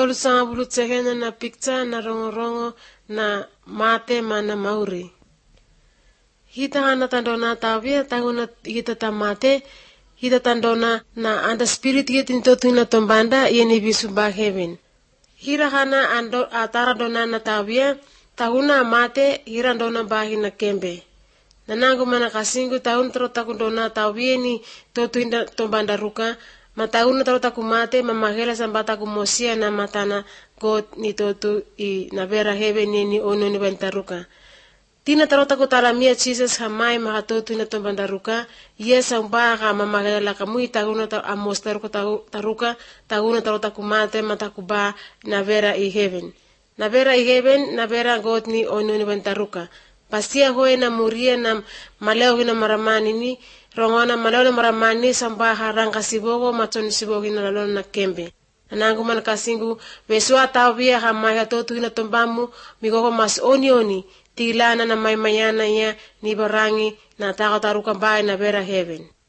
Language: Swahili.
310 na picture na rongo-rongo na mate mana mauri. Hita hana tandona tawia tahuna hita tamate hita tandona na anda spirit hita nitotuna tombanda yeni bisuba heaven. Hira hana ando atara dona na tawia tahuna mate hira dona bahi na kembe. Nanangu mana kasingu tahun trotaku dona tawia ni totuinda tombanda ruka. Matahuna trotaku mate mamahela sambataku mosia na matana God ni totu I navera heaven ni ono ni bantaruka. Tina tarotaku talamia Jesus hamai mahatotu na tombandaruka. Yes ambaga mamahela kamui tahuna amostaruka taruka tahuna tarotaku mate mataku ba navera I heaven. Navera I heaven navera God ni ono ni bantaruka. Pastia hoe na muria na maleo hina maramani ni rongona maleo na maramani sambaha rangka sibogo machoni sibogo hina lalona na kembe. Nanangu man kasingu besua tawia hamai hatotu hina tombamu migogo mas oni tilana na mayana ya ni barangi na taruka bai na vera heaven.